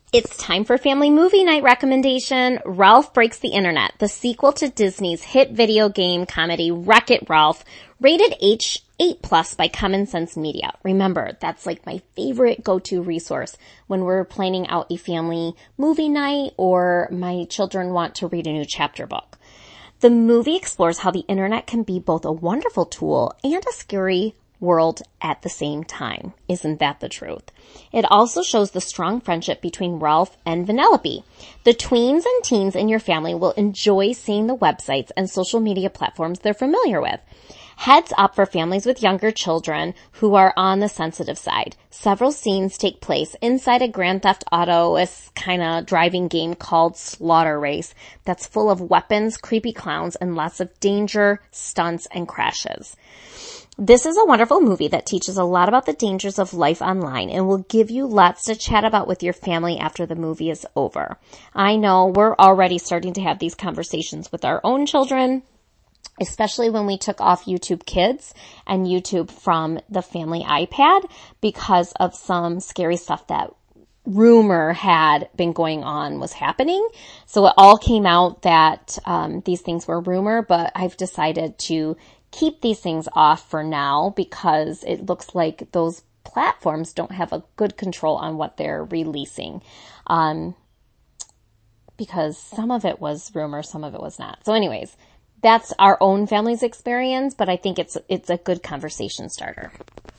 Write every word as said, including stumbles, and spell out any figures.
It's time for family movie night recommendation. Ralph Breaks the Internet, the sequel to Disney's hit video game comedy Wreck-It Ralph, rated H eight plus by Common Sense Media. Remember, that's like my favorite go-to resource when we're planning out a family movie night or my children want to read a new chapter book. The movie explores how the internet can be both a wonderful tool and a scary world at the same time. Isn't that the truth? It also shows the strong friendship between Ralph and Vanellope. The tweens and teens in your family will enjoy seeing the websites and social media platforms they're familiar with. Heads up for families with younger children who are on the sensitive side. Several scenes take place inside a Grand Theft Auto-esque kind of driving game called Slaughter Race that's full of weapons, creepy clowns, and lots of danger, stunts, and crashes. This is a wonderful movie that teaches a lot about the dangers of life online and will give you lots to chat about with your family after the movie is over. I know we're already starting to have these conversations with our own children, especially when we took off YouTube Kids and YouTube from the family iPad because of some scary stuff that rumor had been going on was happening. So it all came out that um, these things were rumor, but I've decided to keep these things off for now because it looks like those platforms don't have a good control on what they're releasing. Um, because some of it was rumor, some of it was not. So anyways, that's our own family's experience, but I think it's it's a good conversation starter.